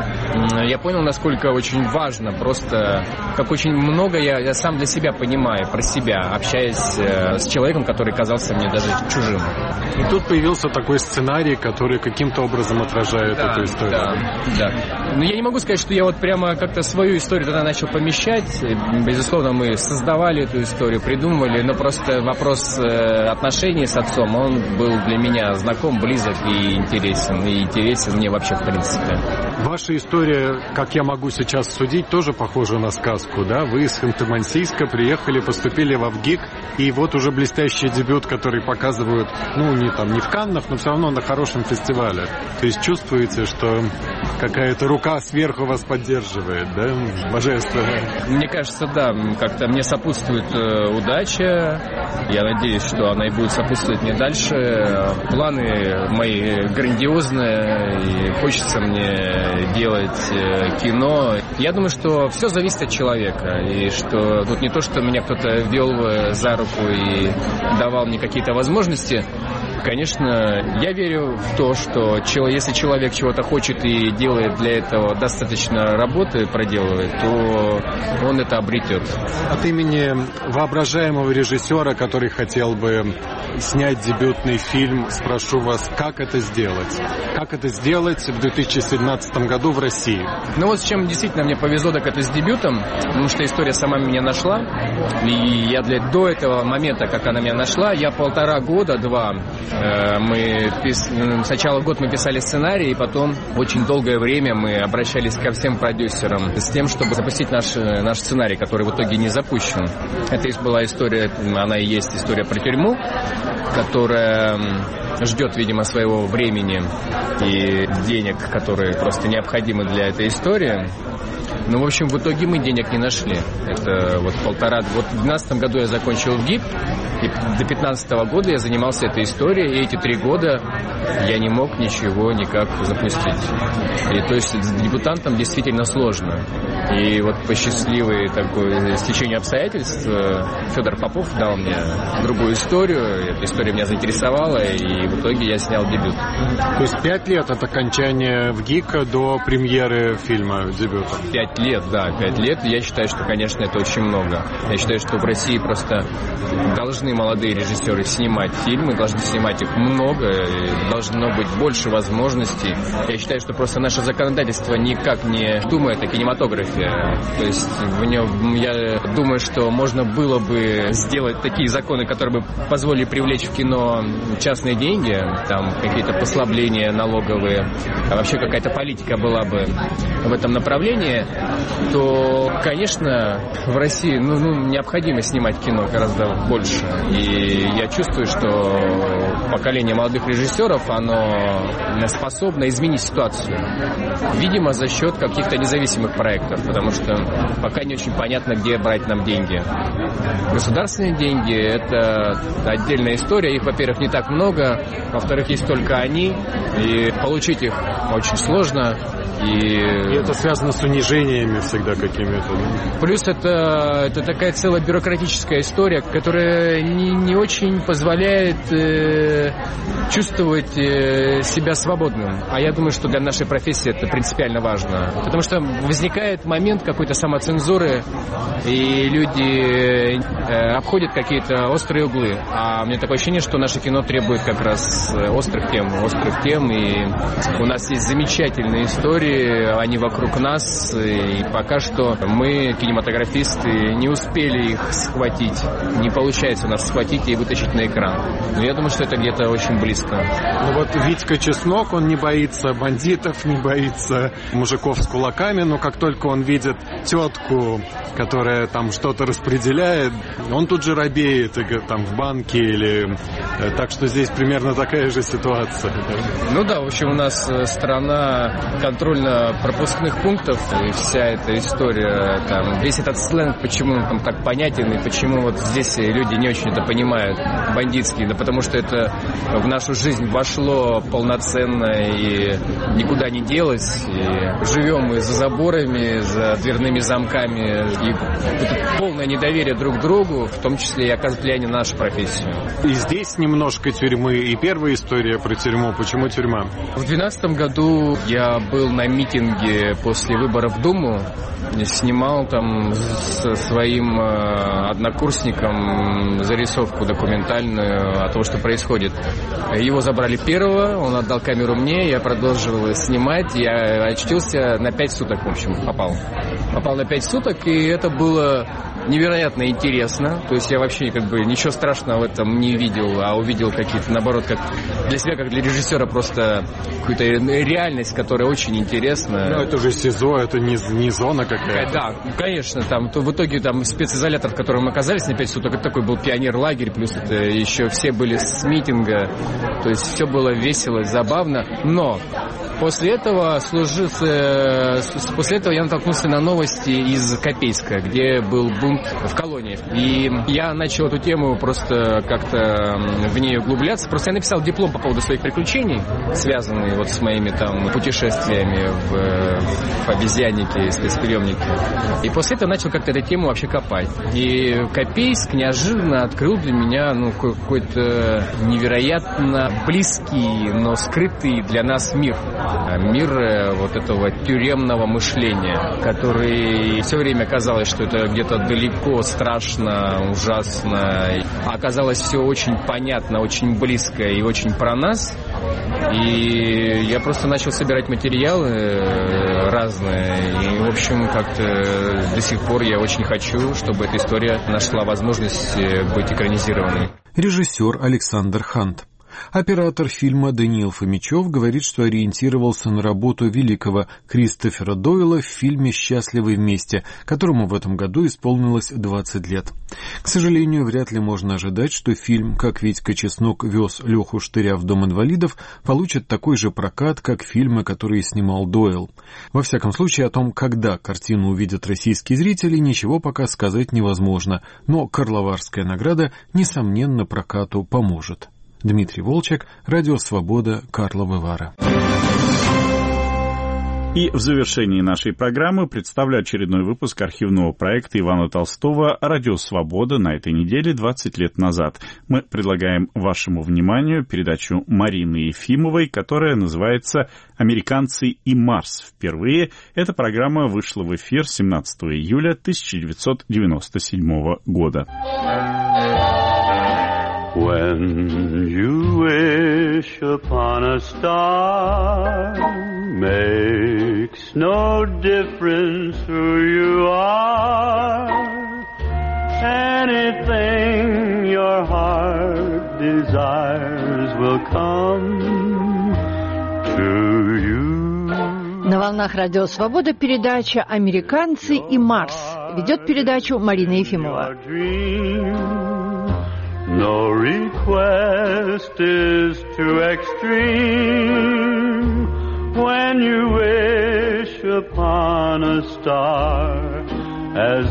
я понял, насколько очень важно просто, как очень много я, я сам для себя понимаю, про себя, общаясь э, с человеком, который казался мне даже чужим. И тут появился такой сценарий, который каким-то образом отражает да, эту историю. Да, да. Но я не могу сказать, что я вот прямо как-то свою историю тогда начал помещать. Безусловно, мы создавали эту историю, придумывали, но просто вопрос э, отношений с отцом, он был для меня знаком, близок и интересен. И интересен мне вообще в принципе. Ваша история, как я могу сейчас судить, тоже похожа на сказку, да? Вы из Ханты-Мансийска приехали, поступили в ВГИК, и вот уже блестящий дебют, который показывают, ну, не там, не в Каннах, но все равно на хорошем фестивале. То есть чувствуете, что какая-то рука сверху вас поддерживает, да? Божественно. Мне кажется, да, как-то мне сопутствует э, удача. Я надеюсь, что она и будет сопутствовать мне дальше. Планы мои грандиозные, и хочется мне делать э, кино. Я думаю, что все зависит от человека, и что тут не то, что меня кто-то вел за руку и давал мне какие-то возможности. Конечно, я верю в то, что если человек чего-то хочет и делает для этого достаточно работы, проделывает, то он это обретет. От имени воображаемого режиссера, который хотел бы снять дебютный фильм, спрошу вас, как это сделать? Как это сделать в две тысячи семнадцатом году в России? Ну вот с чем действительно мне повезло, так это с дебютом, потому что история сама меня нашла. И я для, до этого момента, как она меня нашла, я полтора года, два Мы пис... Сначала год мы писали сценарий, и потом очень долгое время мы обращались ко всем продюсерам с тем, чтобы запустить наш, наш сценарий, который в итоге не запущен. Это была история, она и есть история про тюрьму, которая ждет, видимо, своего времени и денег, которые просто необходимы для этой истории. Ну, в общем, в итоге мы денег не нашли. Это вот полтора... Вот в две тысячи двенадцатом году я закончил ГИП, и до две тысячи пятнадцатого года я занимался этой историей, и эти три года я не мог ничего никак запустить. И то есть с дебютантом действительно сложно. И вот по счастливой такой стечению обстоятельств Федор Попов дал мне другую историю. Эта история меня заинтересовала, и в итоге я снял дебют. То есть пять лет от окончания в ГИКа до премьеры фильма дебюта? Пять лет, да, пять лет. Я считаю, что, конечно, это очень много. Я считаю, что в России просто должны молодые режиссеры снимать фильмы, должны снимать их много, должно быть больше возможностей. Я считаю, что просто наше законодательство никак не думает о кинематографе. То есть в нем, я думаю, что можно было бы сделать такие законы, которые бы позволили привлечь в кино частные деньги, там какие-то послабления налоговые, а вообще какая-то политика была бы в этом направлении, то, конечно, в России ну, ну, необходимо снимать кино гораздо больше. И я чувствую, что поколение молодых режиссеров, оно способно изменить ситуацию. Видимо, за счет каких-то независимых проектов, потому что пока не очень понятно, где брать нам деньги. Государственные деньги – это отдельная история. Их, во-первых, не так много, во-вторых, есть только они, и получить их очень сложно. И... и это связано с унижениями всегда какими-то. Плюс это, это такая целая бюрократическая история, которая не, не очень позволяет э, чувствовать э, себя свободным. А я думаю, что для нашей профессии это принципиально важно. Потому что возникает момент какой-то самоцензуры, и люди э, обходят какие-то острые углы. А у меня такое ощущение, что наше кино требует как раз острых тем, острых тем. И у нас есть замечательные истории, они вокруг нас, и пока что мы, кинематографисты, не успели их схватить. Не получается у нас схватить и вытащить на экран. Но я думаю, что это где-то очень близко. Ну вот Витька Чеснок, он не боится бандитов, не боится мужиков с кулаками, но как только он видит тетку, которая там что-то распределяет, он тут же робеет там в банке или... Так что здесь примерно такая же ситуация. Ну да, в общем, у нас страна контрольно-пропускных пунктов, и вся эта история, там, весь этот сленг, почему он там так понятен, и почему вот здесь люди не очень это понимают, бандитский, да потому что это в нашу жизнь вошло полноценно и никуда не делось, и живем мы за заборами, за дверными замками, и это полное недоверие друг к другу, в том числе и оказывает влияние на нашу профессию. И здесь немножко тюрьмы, и первая история про тюрьму. Почему тюрьма? В две тысячи двенадцатом году я был на митинге после выборов в Думу, снимал там со своим однокурсником зарисовку документальную о том, что происходит. Его забрали первого, он отдал камеру мне, я продолжил снимать, я очтился на пять суток, в общем, попал. Попал на пять суток, и это было невероятно интересно. То есть я вообще как бы ничего страшного в этом не видел, а увидел какие-то, наоборот, как для себя, как для режиссера, просто какую-то реальность, которая очень интересна. Ну, это же СИЗО, это не, не зона какая-то. Да, конечно, там, то в итоге там специзолятор, в котором мы оказались на пять суток, это такой был пионер-лагерь, плюс это еще все были с митинга, то есть все было весело, забавно, но после этого служился, после этого я натолкнулся на новости из Копейска, где был бунт в колонии, и я начал эту тему просто как-то в ней углубляться, просто я написал диплом по поводу своих приключений, связанные вот с моими там путешествиями в, в обезьяннике, спецприемнике. И после этого начал как-то эту тему вообще копать. И Копейск неожиданно открыл для меня ну, какой-то невероятно близкий, но скрытый для нас мир. Мир вот этого тюремного мышления, который все время казалось, что это где-то далеко, страшно, ужасно. А оказалось все очень понятно, очень близко и очень про нас. И я просто начал собирать материалы разные. И, в общем, как-то до сих пор я очень хочу, чтобы эта история нашла возможность быть экранизированной. Режиссер Александр Хант. Оператор фильма Даниил Фомичев говорит, что ориентировался на работу великого Кристофера Дойла в фильме «Счастливы вместе», которому в этом году исполнилось двадцать лет. К сожалению, вряд ли можно ожидать, что фильм «Как Витька Чеснок вез Леху Штыря в дом инвалидов» получит такой же прокат, как фильмы, которые снимал Дойл. Во всяком случае, о том, когда картину увидят российские зрители, ничего пока сказать невозможно, но Карловарская награда, несомненно, прокату поможет. Дмитрий Волчек, Радио Свобода, Карловы Вары. И в завершении нашей программы представлю очередной выпуск архивного проекта Ивана Толстого «Радио Свобода» на этой неделе двадцать лет назад. Мы предлагаем вашему вниманию передачу Марины Ефимовой, которая называется «Американцы и Марс». Впервые эта программа вышла в эфир семнадцатого июля тысяча девятьсот девяносто седьмого года. When you wish upon a star, makes no difference who you are. Anything your heart desires will come to you. На волнах Радио Свобода передача «Американцы и Марс». Ведет передачу Марина Ефимова. No request is too extreme when you wish upon a star as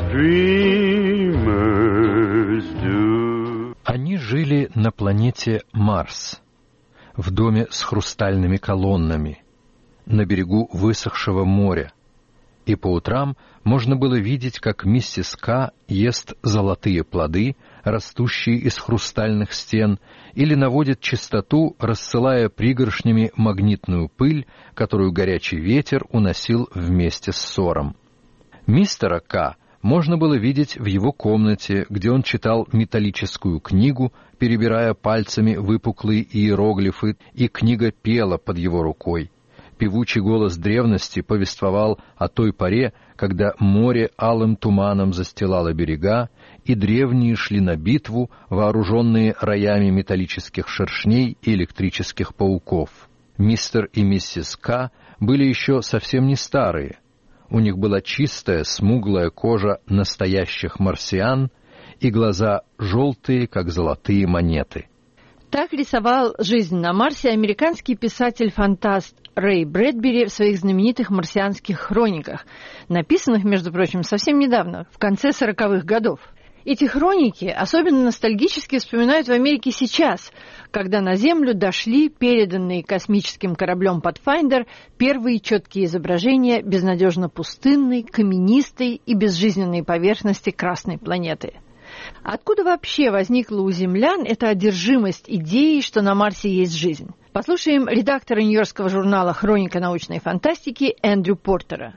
dreamers do. Они жили на планете Марс, в доме с хрустальными колоннами, на берегу высохшего моря, и по утрам можно было видеть, как миссис К ест золотые плоды, растущие из хрустальных стен, или наводит чистоту, рассылая пригоршнями магнитную пыль, которую горячий ветер уносил вместе с ссором. Мистера К можно было видеть в его комнате, где он читал металлическую книгу, перебирая пальцами выпуклые иероглифы, и книга пела под его рукой. Певучий голос древности повествовал о той поре, когда море алым туманом застилало берега, и древние шли на битву, вооруженные роями металлических шершней и электрических пауков. Мистер и миссис К были еще совсем не старые. У них была чистая, смуглая кожа настоящих марсиан и глаза желтые, как золотые монеты. Так рисовал жизнь на Марсе американский писатель-фантаст Рэй Брэдбери в своих знаменитых марсианских хрониках, написанных, между прочим, совсем недавно, в конце сороковых годов. Эти хроники особенно ностальгически вспоминают в Америке сейчас, когда на Землю дошли переданные космическим кораблем Pathfinder первые четкие изображения безнадежно пустынной, каменистой и безжизненной поверхности Красной планеты. Откуда вообще возникла у землян эта одержимость идеей, что на Марсе есть жизнь? Послушаем редактора нью-йоркского журнала «Хроника научной фантастики» Эндрю Портера.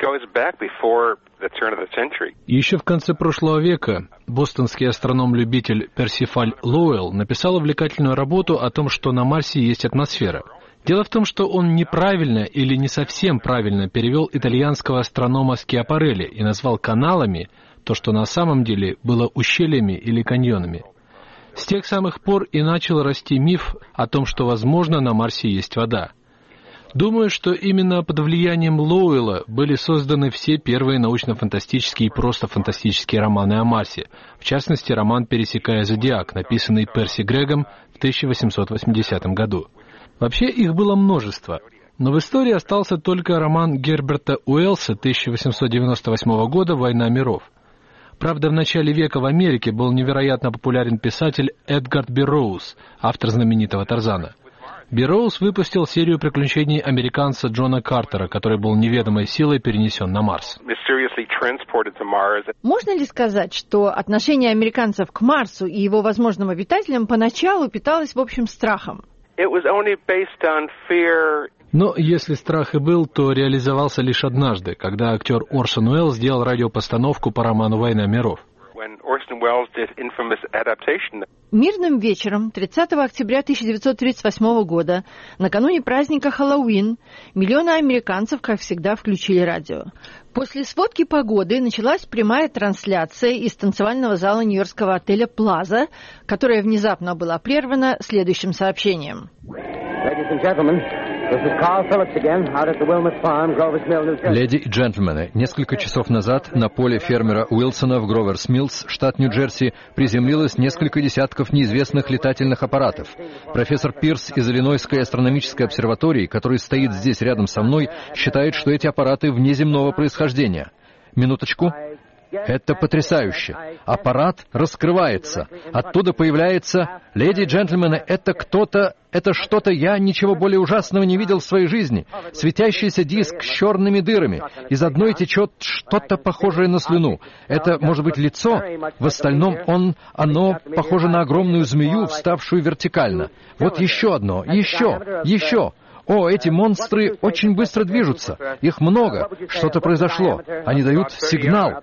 Еще в конце прошлого века бостонский астроном-любитель Персифаль Лоуэлл написал увлекательную работу о том, что на Марсе есть атмосфера. Дело в том, что он неправильно или не совсем правильно перевел итальянского астронома Скиапарелли и назвал каналами то, что на самом деле было ущельями или каньонами. С тех самых пор и начал расти миф о том, что, возможно, на Марсе есть вода. Думаю, что именно под влиянием Лоуэлла были созданы все первые научно-фантастические и просто фантастические романы о Марсе, в частности, роман «Пересекая зодиак», написанный Перси Грегом в тысяча восемьсот восьмидесятом году. Вообще их было множество, но в истории остался только роман Герберта Уэллса тысяча восемьсот девяносто восьмого года «Война миров». Правда, в начале века в Америке был невероятно популярен писатель Эдгар Берроуз, автор знаменитого «Тарзана». Берроуз выпустил серию приключений американца Джона Картера, который был неведомой силой перенесен на Марс. Можно ли сказать, что отношение американцев к Марсу и его возможным обитателям поначалу питалось, в общем, страхом? Но если страх и был, то реализовался лишь однажды, когда актер Орсон Уэллс сделал радиопостановку по роману «Война миров». Мирным вечером тридцатого октября тысяча девятьсот тридцать восьмого года, накануне праздника Хэллоуин, миллионы американцев, как всегда, включили радио. После сводки погоды началась прямая трансляция из танцевального зала нью-йоркского отеля «Плаза», которая внезапно была прервана следующим сообщением. Леди и джентльмены, несколько часов назад на поле фермера Уилсона в Гроверс-Миллс, штат Нью-Джерси, приземлилось несколько десятков неизвестных летательных аппаратов. Профессор Пирс из Иллинойской астрономической обсерватории, который стоит здесь рядом со мной, считает, что эти аппараты внеземного происхождения. Минуточку. Это потрясающе. Аппарат раскрывается. Оттуда появляется... Леди и джентльмены, это кто-то... Это что-то я ничего более ужасного не видел в своей жизни. Светящийся диск с черными дырами. Из одной течет что-то похожее на слюну. Это, может быть, лицо? В остальном он... Оно похоже на огромную змею, вставшую вертикально. Вот еще одно. Еще. Еще. О, эти монстры очень быстро движутся. Их много. Что-то произошло. Они дают сигнал.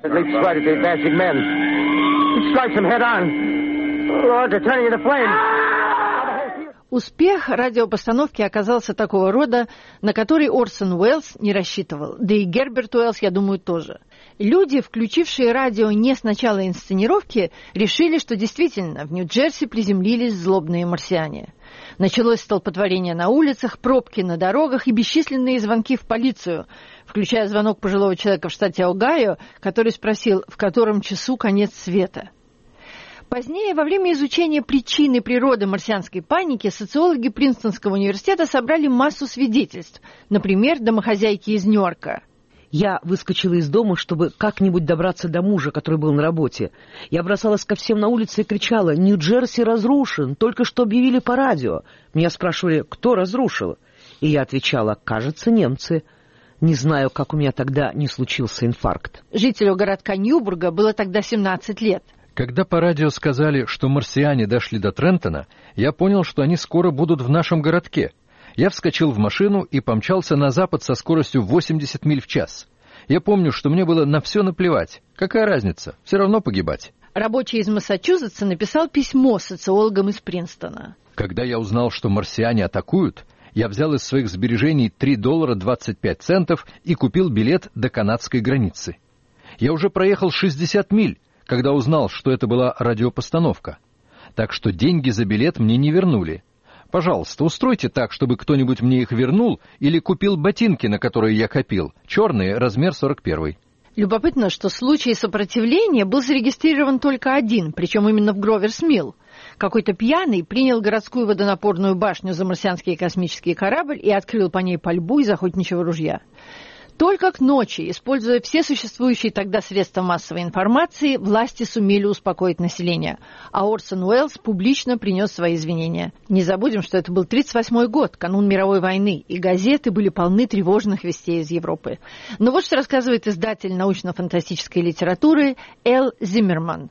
Успех радиопостановки оказался такого рода, на который Орсон Уэллс не рассчитывал. Да и Герберт Уэллс, я думаю, тоже. Люди, включившие радио не с начала инсценировки, решили, что действительно в Нью-Джерси приземлились злобные марсиане. Началось столпотворение на улицах, пробки на дорогах и бесчисленные звонки в полицию, включая звонок пожилого человека в штате Огайо, который спросил, в котором часу конец света. Позднее, во время изучения причин и природы марсианской паники, социологи Принстонского университета собрали массу свидетельств, например, домохозяйки из Нью-Йорка. Я выскочила из дома, чтобы как-нибудь добраться до мужа, который был на работе. Я бросалась ко всем на улице и кричала: «Нью-Джерси разрушен! Только что объявили по радио!» Меня спрашивали, кто разрушил? И я отвечала: «Кажется, немцы». Не знаю, как у меня тогда не случился инфаркт. Жителю городка Ньюбурга было тогда семнадцать лет. Когда по радио сказали, что марсиане дошли до Трентона, я понял, что они скоро будут в нашем городке. Я вскочил в машину и помчался на запад со скоростью восемьдесят миль в час. Я помню, что мне было на все наплевать. Какая разница? Все равно погибать. Рабочий из Массачусетса написал письмо социологам из Принстона. Когда я узнал, что марсиане атакуют, я взял из своих сбережений три доллара двадцать пять центов и купил билет до канадской границы. Я уже проехал шестьдесят миль, когда узнал, что это была радиопостановка. Так что деньги за билет мне не вернули. Пожалуйста, устройте так, чтобы кто-нибудь мне их вернул или купил ботинки, на которые я копил. Черные, размер сорок первый. Любопытно, что случай сопротивления был зарегистрирован только один, причем именно в Гроверс-Милл. Какой-то пьяный принял городскую водонапорную башню за марсианский космический корабль и открыл по ней пальбу из охотничьего ружья. Только к ночи, используя все существующие тогда средства массовой информации, власти сумели успокоить население, а Орсон Уэллс публично принес свои извинения. Не забудем, что это был тридцать восьмой год, канун мировой войны, и газеты были полны тревожных вестей из Европы. Но вот что рассказывает издатель научно-фантастической литературы Эл Зиммерман.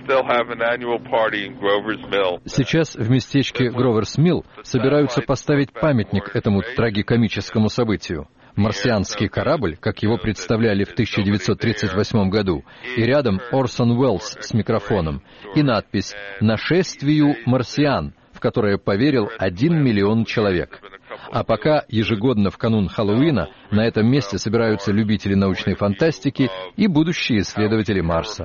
Сейчас в местечке Гроверс-Милл собираются поставить памятник этому трагикомическому событию. Марсианский корабль, как его представляли в тысяча девятьсот тридцать восьмом году, и рядом Орсон Уэллс с микрофоном, и надпись «Нашествию марсиан», в которое поверил один миллион человек. А пока ежегодно в канун Хэллоуина на этом месте собираются любители научной фантастики и будущие исследователи Марса.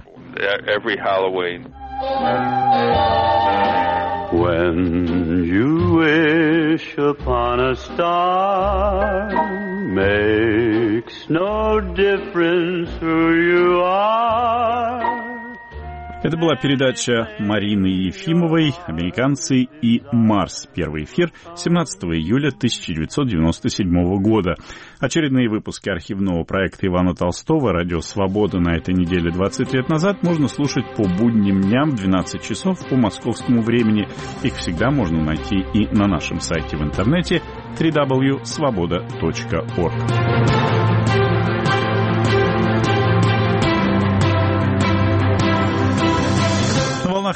When you wish upon a star, makes no difference who you are. Это была передача Марины Ефимовой «Американцы и Марс». Первый эфир семнадцатого июля тысяча девятьсот девяносто седьмого года. Очередные выпуски архивного проекта Ивана Толстого «Радио Свобода» на этой неделе двадцать лет назад можно слушать по будним дням в двенадцать часов по московскому времени. Их всегда можно найти и на нашем сайте в интернете дабл ю дабл ю дабл ю точка свобода точка орг.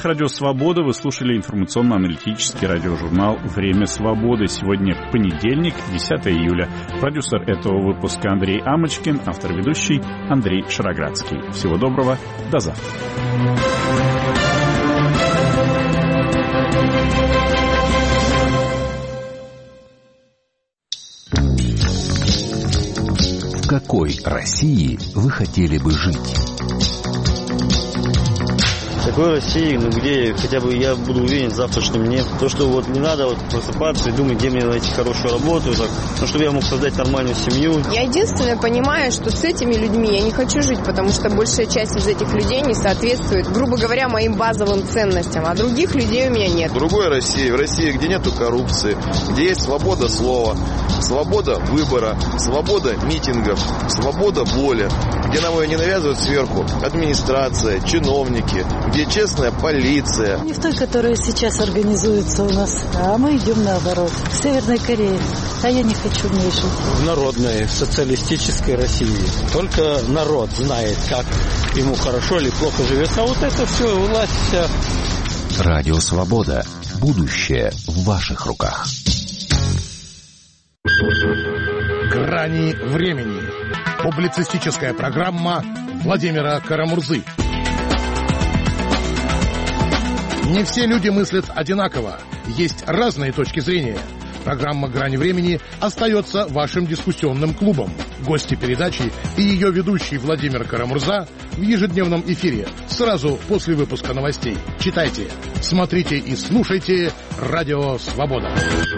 волнах Радио Свобода вы слушали информационно-аналитический радиожурнал «Время свободы». Сегодня понедельник, десятое июля. Продюсер этого выпуска Андрей Амочкин, автор-ведущий Андрей Шароградский. Всего доброго, до завтра. В какой России вы хотели бы жить? В такой России, ну, где хотя бы я буду уверен в завтрашнем дне. То, что вот не надо вот просыпаться и думать, где мне найти хорошую работу, так, ну, чтобы я мог создать нормальную семью. Я единственное понимаю, что с этими людьми я не хочу жить, потому что большая часть из этих людей не соответствует, грубо говоря, моим базовым ценностям, а других людей у меня нет. В другой России, в России, где нету коррупции, где есть свобода слова, свобода выбора, свобода митингов, свобода воли, где нам ее не навязывают сверху администрация, чиновники, где честная полиция. Не в той, которая сейчас организуется у нас, а мы идем наоборот. В Северной Корее. А я не хочу в ней жить. В народной социалистической России. Только народ знает, как ему хорошо или плохо живется. А вот это все, власть вся. Радио Свобода. Будущее в ваших руках. Грани времени. Публицистическая программа Владимира Карамурзы. Не все люди мыслят одинаково. Есть разные точки зрения. Программа «Грани времени» остается вашим дискуссионным клубом. Гости передачи и ее ведущий Владимир Карамурза в ежедневном эфире сразу после выпуска новостей. Читайте, смотрите и слушайте «Радио Свобода».